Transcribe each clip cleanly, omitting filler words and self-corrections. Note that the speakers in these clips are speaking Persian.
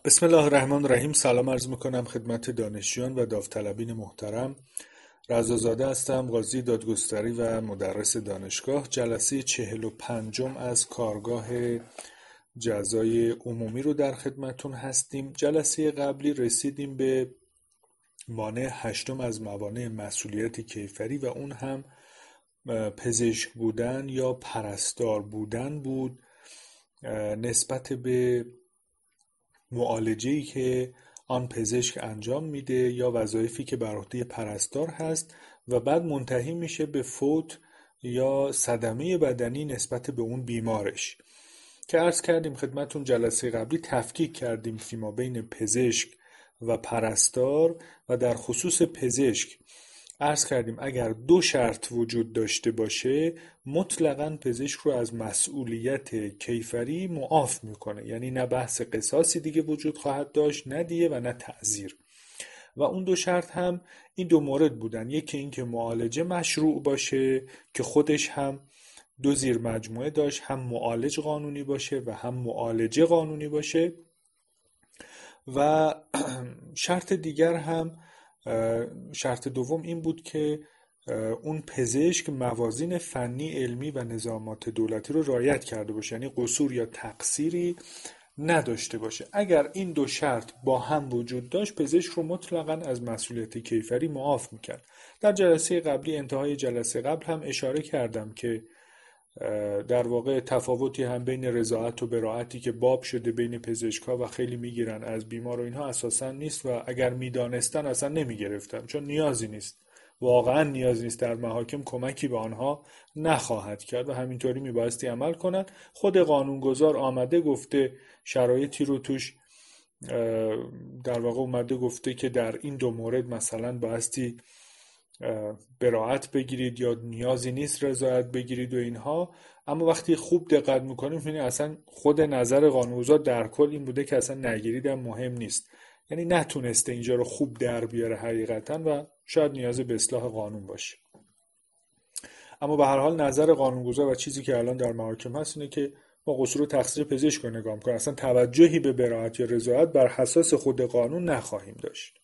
بسم الله الرحمن الرحیم. سلام عرض میکنم خدمت دانشجویان و داوطلبین محترم. رضا هستم، قاضی دادگستری و مدرس دانشگاه. جلسه 45 از کارگاه جزای عمومی رو در خدمتون هستیم. جلسه قبلی رسیدیم به مانع 8 از موانع مسئولیت کیفری و اون هم پزشک بودن یا پرستار بودن بود، نسبت به معالجه‌ای که آن پزشک انجام میده یا وظایفی که بر عهده پرستار هست و بعد منتهی میشه به فوت یا صدمه بدنی نسبت به اون بیمارش، که عرض کردیم خدمتون جلسه قبلی تفکیک کردیم فیما بین پزشک و پرستار و در خصوص پزشک عرض کردیم اگر 2 شرط وجود داشته باشه مطلقاً پزشک رو از مسئولیت کیفری معاف میکنه، یعنی نه بحث قصاصی دیگه وجود خواهد داشت، نه دیه و نه تعزیر. و اون 2 شرط هم این 2 مورد بودن، یکی این که معالجه مشروع باشه که خودش هم 2 زیر مجموعه داشت، هم معالج قانونی باشه و هم معالجه قانونی باشه، و شرط دیگر هم شرط دوم این بود که اون پزشک موازین فنی، علمی و نظامات دولتی رو رعایت کرده باشه، یعنی قصور یا تقصیری نداشته باشه. اگر این 2 شرط با هم وجود داشت پزشک رو مطلقاً از مسئولیت کیفری معاف میکرد. در جلسه قبلی، انتهای جلسه قبل هم اشاره کردم که در واقع تفاوتی هم بین رضاعت و براعتی که باب شده بین پزشکا و خیلی میگیرن از بیمار و اینها اساسا نیست، و اگر میدانستن اصلا نمیگرفتن، چون نیازی نیست، واقعا نیازی نیست، در محاکم کمکی به آنها نخواهد کرد و همینطوری میبایستی عمل کنند. خود قانونگذار آمده گفته شرایطی رو توش در واقع اومده گفته که در این 2 مورد مثلا بایستی براعت بگیرید یا نیازی نیست رضایت بگیرید و اینها، اما وقتی خوب دقت میکنیم میبینید اصلا خود نظر قانونگذار در کل این بوده که اصلا نگیریدم مهم نیست، یعنی نتونسته اینجا رو خوب در بیاره حقیقتا و شاید نیاز به اصلاح قانون باشه. اما به هر حال نظر قانونگذار و چیزی که الان در محاکم هست اینه که ما قصور و تقصیر پزشک رو نگاه میکنیم، اصلا توجهی به براعت یا رضایت بر حساس خود قانون نخواهیم داشت.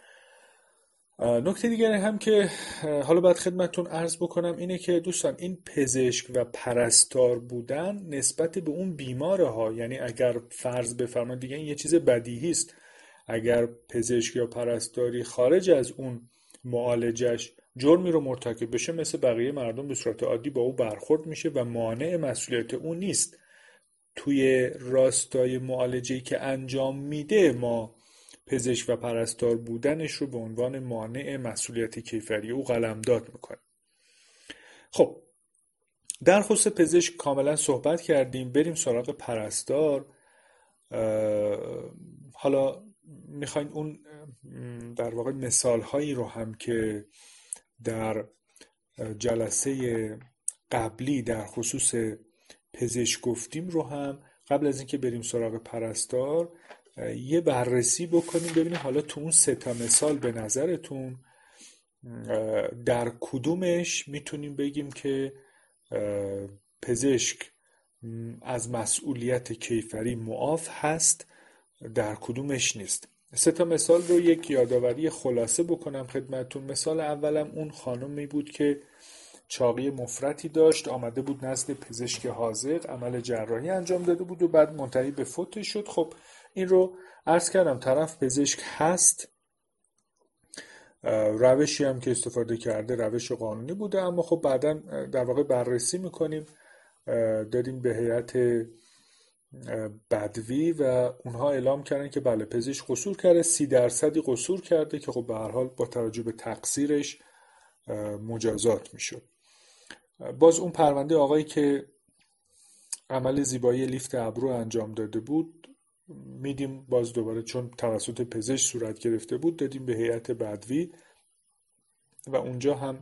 نکته دیگری هم که حالا باید خدمتتون عرض بکنم اینه که دوستان این پزشک و پرستار بودن نسبت به اون بیماره ها، یعنی اگر فرض بفرمایید دیگه این یه چیز بدیهی است، اگر پزشک یا پرستاری خارج از اون معالجش جرمی رو مرتکب بشه مثل بقیه مردم به صورت عادی با او برخورد میشه و مانع مسئولیت اون نیست. توی راستای معالجه‌ای که انجام میده ما پزشک و پرستار بودنش رو به عنوان مانع مسئولیت کیفری او قلمداد میکنیم. خب در خصوص پزشک کاملا صحبت کردیم، بریم سراغ پرستار. حالا میخوایم اون در واقع مثال هایی رو هم که در جلسه قبلی در خصوص پزشک گفتیم رو هم قبل از اینکه بریم سراغ پرستار یه بررسی بکنیم، ببینیم حالا تو اون 3 مثال به نظرتون در کدومش میتونیم بگیم که پزشک از مسئولیت کیفری معاف هست، در کدومش نیست. 3 مثال رو یک یادآوری خلاصه بکنم خدمتتون. مثال اولم اون خانمی بود که چاقی مفرطی داشت، آمده بود نزد پزشک حاذق، عمل جراحی انجام داده بود و بعد منتهی به فوت شد. خب این رو عرض کردم طرف پزشک هست، روشی هم که استفاده کرده روش قانونی بوده، اما خب بعدا در واقع بررسی میکنیم، دادیم به هیئت بدوی و اونها اعلام کردن که بله پزشک قصور کرده، 30% قصور کرده که خب به هر حال با توجه به تقصیرش مجازات میشد. باز اون پرونده آقایی که عمل زیبایی لیفت ابرو انجام داده بود میدیم باز دوباره چون توسط پزشک صورت گرفته بود دادیم به هیئت بدوی و اونجا هم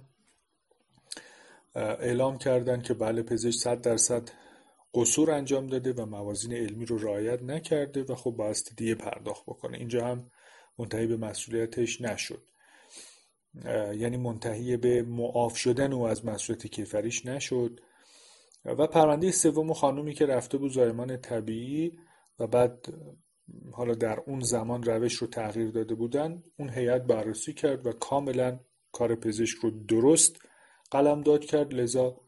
اعلام کردن که بله پزشک 100% قصور انجام داده و موازین علمی رو رعایت نکرده و خب بایستی دیه پرداخت بکنه. اینجا هم منتهی به مسئولیتش نشد، یعنی منتهی به معاف شدن او از مسئولیت کیفریش نشد. و پرونده سوم خانومی که رفته بود زایمان طبیعی و بعد حالا در اون زمان روش رو تغییر داده بودن، اون هیئت بررسی کرد و کاملا کار پزشک رو درست قلمداد کرد. لذا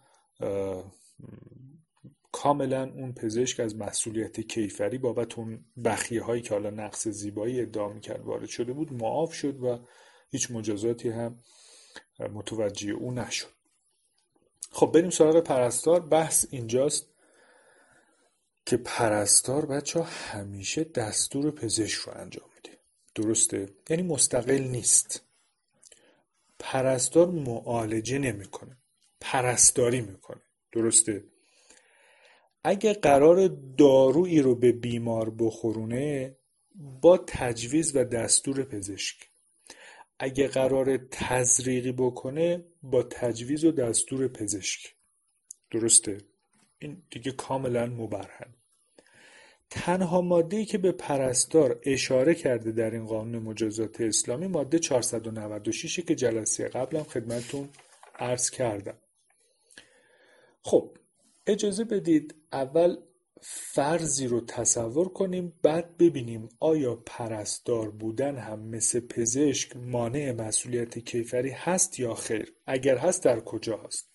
کاملا اون پزشک از مسئولیت کیفری بابت اون بخیه هایی که حالا نقص زیبایی ادعا میکرد وارد شده بود معاف شد و هیچ مجازاتی هم متوجه او نشد. خب بریم سراغ پرستار. بحث اینجاست که پرستار بچه همیشه دستور پزشک رو انجام میده. درسته؟ یعنی مستقل نیست. پرستار معالجه نمیکنه، پرستاری میکنه. درسته؟ اگه قرار دارویی رو به بیمار بخورونه با تجویز و دستور پزشک، اگه قرار تزریقی بکنه با تجویز و دستور پزشک. درسته؟ این دیگه کاملا مبرهن. تنها ماده‌ای که به پرستار اشاره کرده در این قانون مجازات اسلامی ماده 496 که جلسه قبلم خدمتتون عرض کردم. خب اجازه بدید اول فرضی رو تصور کنیم، بعد ببینیم آیا پرستار بودن هم مثل پزشک مانع مسئولیت کیفری هست یا خیر؟ اگر هست در کجا هست؟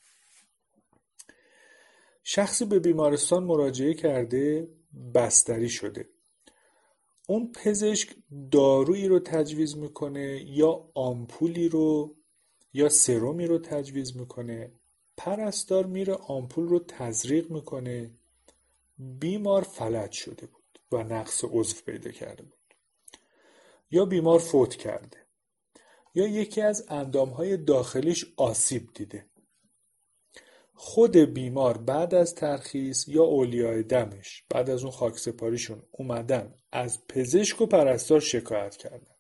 شخصی به بیمارستان مراجعه کرده، بستری شده. اون پزشک دارویی رو تجویز میکنه یا آمپولی رو یا سرومی رو تجویز میکنه. پرستار میره آمپول رو تزریق میکنه. بیمار فلج شده بود و نقص عضو پیدا کرده بود، یا بیمار فوت کرده، یا یکی از اندامهای داخلیش آسیب دیده. خود بیمار بعد از ترخیص یا اولیای دمش بعد از اون خاکسپاریشون اومدن از پزشک و پرستار شکایت کردن.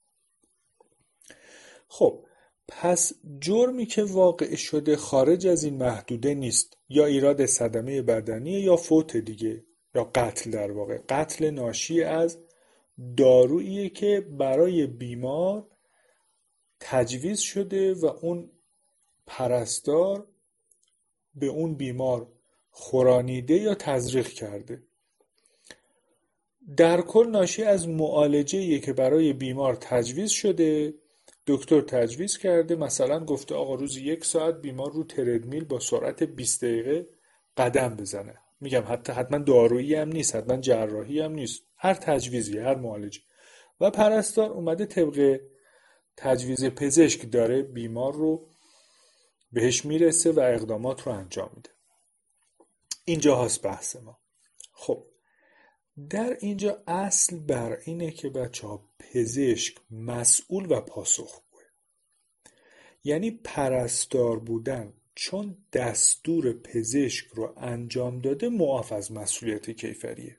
خب پس جرمی که واقع شده خارج از این محدوده نیست، یا ایراد صدمه بدنی یا فوت دیگه، یا قتل. در واقع قتل ناشی از دارویی که برای بیمار تجویز شده و اون پرستار به اون بیمار خورانیده یا تزریق کرده. در کل ناشی از معالجه‌ای که برای بیمار تجویز شده، دکتر تجویز کرده، مثلا گفته آقا روزی 1 ساعت بیمار رو تردمیل با سرعت 20 دقیقه قدم بزنه. میگم حتما دارویی هم نیست، حتما جراحی هم نیست، هر تجویزی، هر معالجه. و پرستار اومده طبق تجویز پزشک داره بیمار رو بهش میرسه و اقدامات رو انجام میده. اینجا هست بحث ما. خب در اینجا اصل بر اینه که بچه‌ها پزشک مسئول و پاسخگوه. یعنی پرستار بودن چون دستور پزشک رو انجام داده معاف از مسئولیت کیفریه.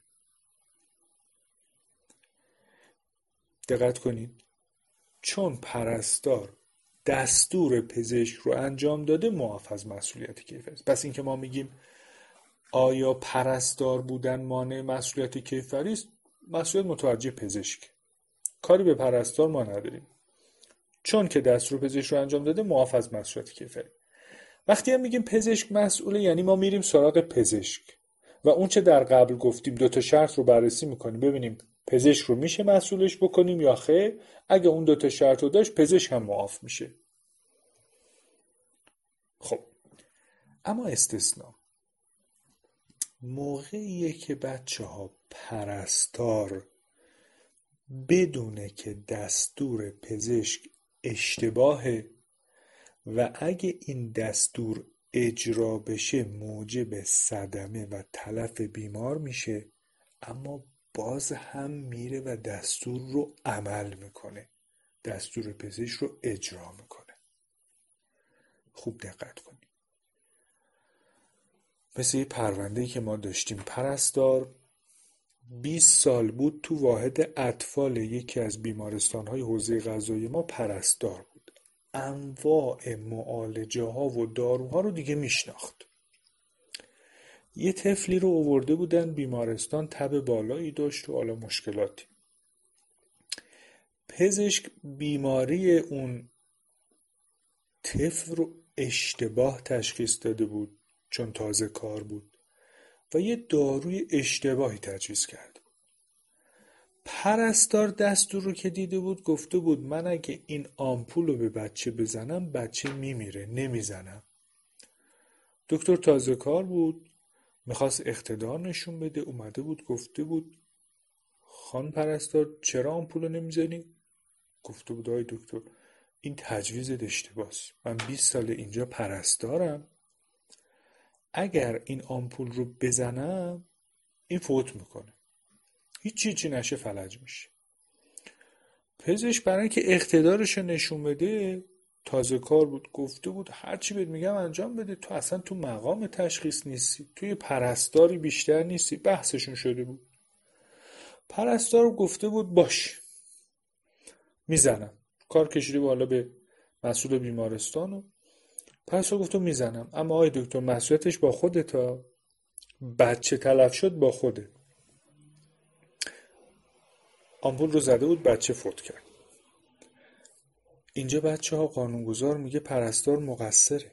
دقت کنید، چون پرستار دستور پزشک رو انجام داده معاف از مسئولیت کیفری. پس این که ما میگیم آیا پرستار بودن مانع مسئولیت کیفری است؟ مسئولیت متوجه پزشک، کاری به پرستار ما نداریم. چون که دستور پزشک رو انجام داده معاف از مسئولیت کیفری. وقتی هم میگیم پزشک مسئوله، یعنی ما میریم سراغ پزشک و اون چه در قبل گفتیم 2 شرط رو بررسی میکنیم ببینیم پزشک رو میشه مسئولش بکنیم یا خیر. اگه اون 2 شرط رو داشت پزشک هم معاف میشه. خب اما استثناء موقعیه که بچه‌ها پرستار بدونه که دستور پزشک اشتباهه و اگه این دستور اجرا بشه موجب صدمه و تلف بیمار میشه، اما باز هم میره و دستور رو عمل میکنه، دستور پزشک رو اجرا میکنه. خوب دقت کنید. مثل یه پرونده‌ای که ما داشتیم، پرستار 20 سال بود تو واحد اطفال یکی از بیمارستان‌های حوزه قضایی ما پرستار بود. انواع معالجه ها و داروها رو دیگه میشناخت. یه طفلی رو آورده بودن بیمارستان، تب بالایی داشت و حالا مشکلاتی. پزشک بیماری اون طفل رو اشتباه تشخیص داده بود چون تازه کار بود و یه داروی اشتباهی تجویز کرد. پرستار دستور رو که دیده بود گفته بود من اگه این آمپول رو به بچه بزنم بچه میمیره، نمیزنم. دکتر تازه کار بود، میخواست اقتدار نشون بده، اومده بود گفته بود خان پرستار چرا آمپول رو نمیزنی؟ گفته بود آقای دکتر این تجویزت اشتباس، من 20 سال اینجا پرستارم، اگر این آمپول رو بزنم این فوت میکنه، هیچی نشه فلج میشه. پزشک برای اینکه اقتدارش رو نشون بده، تازه کار بود، گفته بود هرچی بهت میگم انجام بده، تو اصلا تو مقام تشخیص نیستی، توی پرستاری بیشتر نیستی. بحثشون شده بود. پرستار گفته بود باش میزنم، کار کشیده بالا به مسئول بیمارستان و پرستار گفت میزنم، اما آقای دکتر مسئولیتش با خودتا، بچه تلف شد با خوده. آمپول رو زده بود، بچه فوت کرد. اینجا بچه ها قانونگذار میگه پرستار مقصره،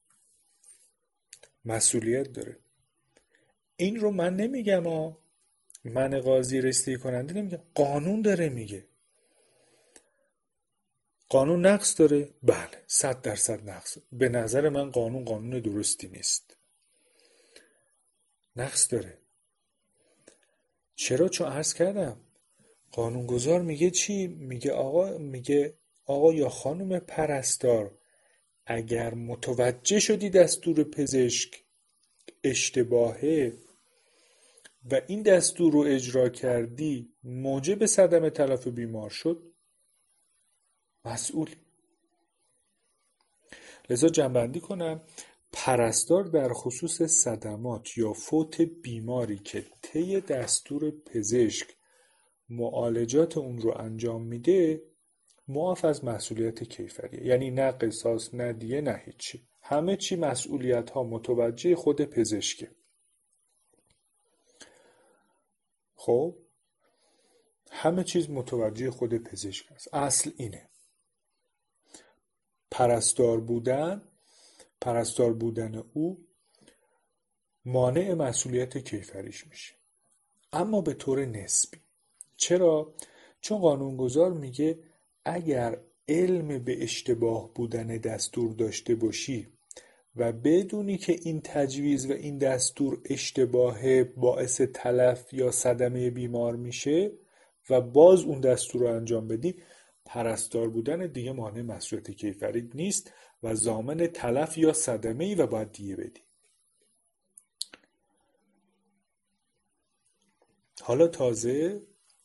مسئولیت داره. این رو من نمیگم من قاضی رسیدگی کننده نمیگم، قانون داره میگه. قانون نقص داره؟ بله 100% نقص. به نظر من قانون درستی نیست، نقص داره. چرا؟ چون عرض کردم قانونگذار میگه چی؟ میگه آقا یا خانم پرستار اگر متوجه شدی دستور پزشک اشتباهه و این دستور رو اجرا کردی موجب صدمه تلف بیمار شد، مسئولی. لذا جمع‌بندی کنم، پرستار در خصوص صدمات یا فوت بیماری که طی دستور پزشک معالجات اون رو انجام میده معاف از مسئولیت کیفریه، یعنی نه قصاص نه دیه نه هیچی، همه چی مسئولیت ها متوجه خود پزشکه. خب همه چیز متوجه خود پزشک است. اصل اینه، پرستار بودن او مانع مسئولیت کیفریش میشه، اما به طور نسبی. چرا؟ چون قانونگذار میگه اگر علم به اشتباه بودن دستور داشته باشی و بدونی که این تجویز و این دستور اشتباه باعث تلف یا صدمه بیمار میشه و باز اون دستور رو انجام بدی، پرستار بودن دیگه مانع مسئولیت کیفری نیست و ضامن تلف یا صدمه ای و باید دیه بدی. حالا تازه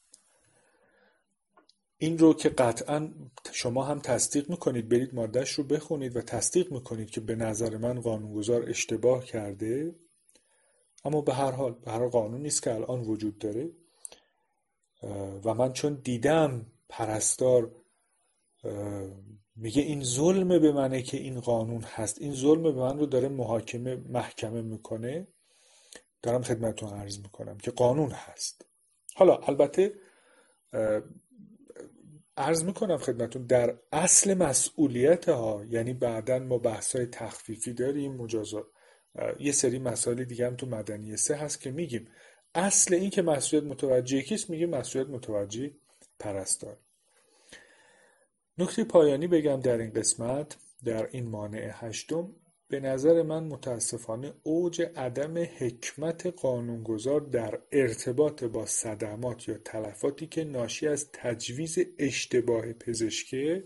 این رو که قطعا شما هم تصدیق میکنید، برید مادهش رو بخونید و تصدیق میکنید که به نظر من قانونگذار اشتباه کرده، اما به هر حال قانون نیست که الان وجود داره و من چون دیدم پرستار میگه این ظلم به منه که این قانون هست، این ظلم به من رو داره محکمه میکنه، دارم خدمتتون عرض میکنم که قانون هست. حالا البته عرض میکنم خدمتتون در اصل مسئولیت ها، یعنی بعداً ما بحثای تخفیفی داریم، مجازات، یه سری مسائل دیگه هم تو مدنی 3 هست که میگیم اصل این که مسئولیت متوجه کیست، میگیم مسئولیت متوجه پرستار. نکته پایانی بگم در این قسمت، در این مانع هشتم، به نظر من متاسفانه اوج عدم حکمت قانونگذار در ارتباط با صدمات یا تلفاتی که ناشی از تجویز اشتباه پزشکی،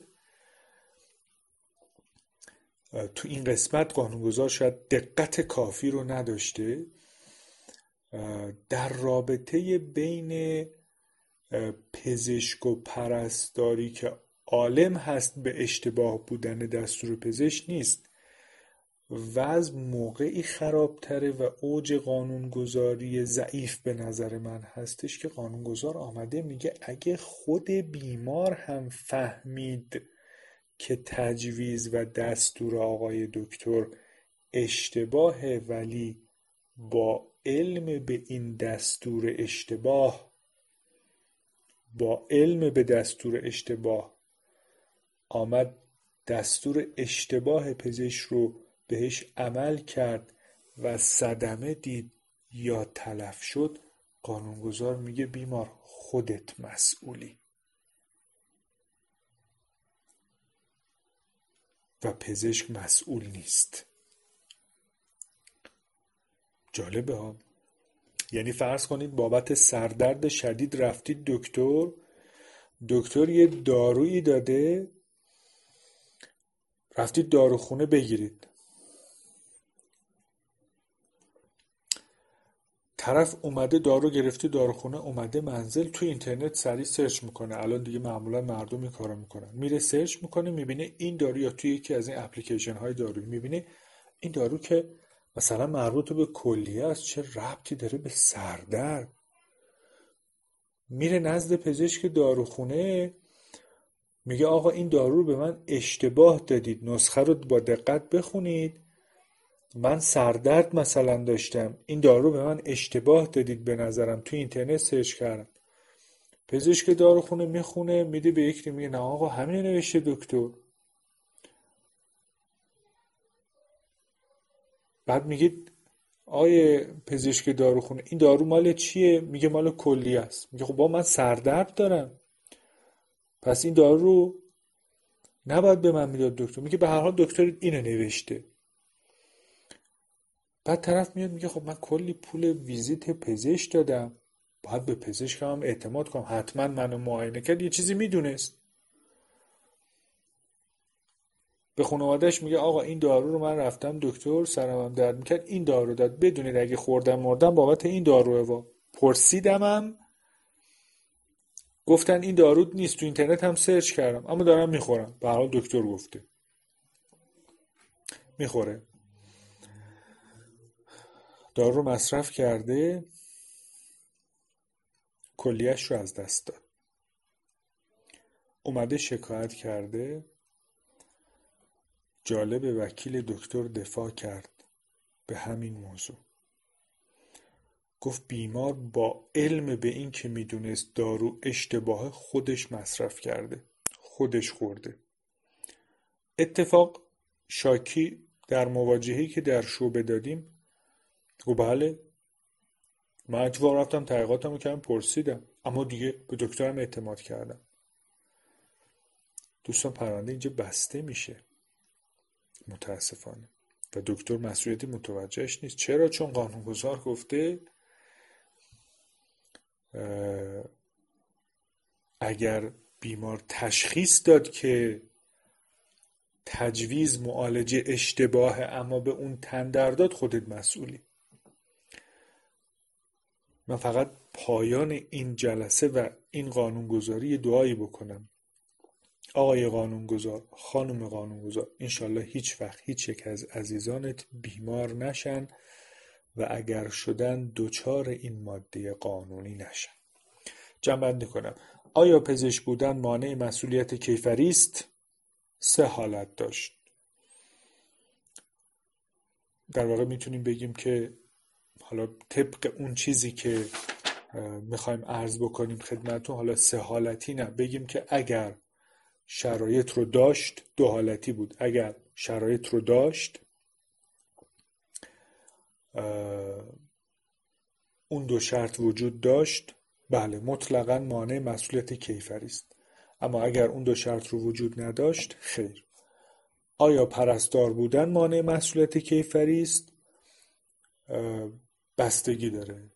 تو این قسمت قانونگذار شاید دقت کافی رو نداشته در رابطه بین پزشک و پرستاری که عالم هست به اشتباه بودن دستور پزشک نیست. وضع موقعی خرابتره و اوج قانونگذاری ضعیف به نظر من هستش که قانونگذار آمده میگه اگه خود بیمار هم فهمید که تجویز و دستور آقای دکتر اشتباهه ولی با علم به این دستور اشتباه، آمد دستور اشتباه پزشک رو بهش عمل کرد و صدمه دید یا تلف شد، قانونگذار میگه بیمار خودت مسئولی و پزشک مسئول نیست. جالبه ها. یعنی فرض کنید بابت سردرد شدید رفتید دکتر یه دارویی داده، رفتید داروخونه بگیرید. طرف اومده دارو گرفته داروخونه، اومده منزل، تو اینترنت سریع سرچ میکنه. الان دیگه معمولا مردم این کارو میکنن، میره سرچ میکنه، میبینه این دارو، یا توی یکی از این اپلیکیشن های دارویی میبینه این دارو که مثلا مربوط به کلیه است، چه ربطی داره به سردرد. میره نزد پزشک داروخونه، میگه آقا این دارو رو به من اشتباه دادید، نسخه رو با دقت بخونید، من سردرد مثلا داشتم، این دارو به من اشتباه دادید به نظرم، تو اینترنت سرچ کردم. پزشک داروخونه میخونه، میده به یکی، میگه نه آقا همین نوشته دکتر. بعد میگه آیه پزشک داروخونه این دارو مال چیه؟ میگه مال کلیه است. میگه خب با من سردرد دارم، پس این دارو رو نباید به من میداد دکتر. میگه به هر حال دکتر اینو نوشته. بعد طرف میاد میگه خب من کلی پول ویزیت پزشک دادم، باید به پزشکم هم اعتماد کنم، حتما منو معاینه کرد، یه چیزی میدونست. به خانواده‌اش میگه آقا این دارو رو من رفتم دکتر، سرمم درد میکرد، این دارو داد، بدونید اگه خوردم مردم بابت این داروه. پرسیدمم گفتن این دارو نیست، تو اینترنت هم سرچ کردم اما دارم میخورم، به هر حال دکتر گفته. میخوره، دارو رو مصرف کرده، کلیه‌اش رو از دست داد. اومده شکایت کرده. جالب، وکیل دکتر دفاع کرد به همین موضوع. گفت بیمار با علم به این که میدونست دارو اشتباه، خودش مصرف کرده، خودش خورده. اتفاق شاکی در مواجهه‌ای که در شعبه دادیم، گفت بله من اتفاق رفتم تحقیقاتمو کردم، پرسیدم، اما دیگه به دکترم اعتماد کردم. دوستان پرونده اینجا بسته میشه متاسفانه و دکتر مسئولیتی متوجهش نیست. چرا؟ چون قانونگذار گفته اگر بیمار تشخیص داد که تجویز معالجه اشتباهه اما به اون تن در داد، خودت مسئولی. من فقط پایان این جلسه و این قانونگذاری دعایی بکنم. آقای قانونگذار، خانم قانونگذار، انشالله هیچ وقت هیچ یک از عزیزانت بیمار نشن و اگر شدن دچار این ماده قانونی نشن. جمع‌بندی کنم. آیا پزشک بودن مانع مسئولیت کیفری است؟ 3 حالت داشت. در واقع میتونیم بگیم که حالا طبق اون چیزی که میخوایم عرض بکنیم خدمتتون، حالا 3 حالتی نه، بگیم که اگر شرایط رو داشت 2 حالتی بود. اگر شرایط رو داشت، اون 2 شرط وجود داشت، بله مطلقاً مانع مسئولیت کیفری است. اما اگر اون 2 شرط رو وجود نداشت، خیر. آیا پرستار بودن مانع مسئولیت کیفری است؟ بستگی داره.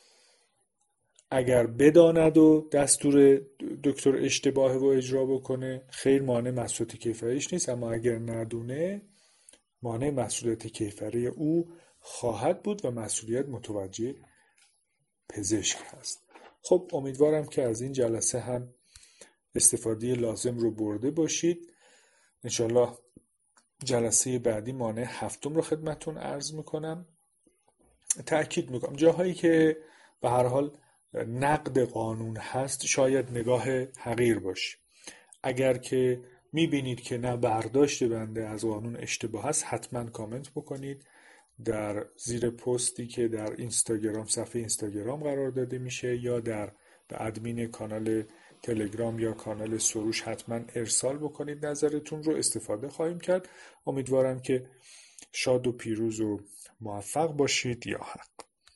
اگر بداند و دستور دکتر اشتباه و اجرا بکنه، خیر، مانع مسئولیت کیفریش نیست. اما اگر ندونه، مانع مسئولیت کیفری او خواهد بود و مسئولیت متوجه پزشک هست. خب امیدوارم که از این جلسه هم استفاده لازم رو برده باشید. انشالله جلسه بعدی مانع 7 رو خدمتون عرض میکنم. تأکید میکنم جاهایی که به هر حال نقد قانون هست شاید نگاه حقیر باشه. اگر که میبینید که نه برداشت بنده از قانون اشتباه است، حتما کامنت بکنید در زیر پستی که در اینستاگرام، صفحه اینستاگرام قرار داده میشه، یا در به ادمین کانال تلگرام یا کانال سروش حتما ارسال بکنید. نظرتون رو استفاده خواهیم کرد. امیدوارم که شاد و پیروز و موفق باشید. یا حق.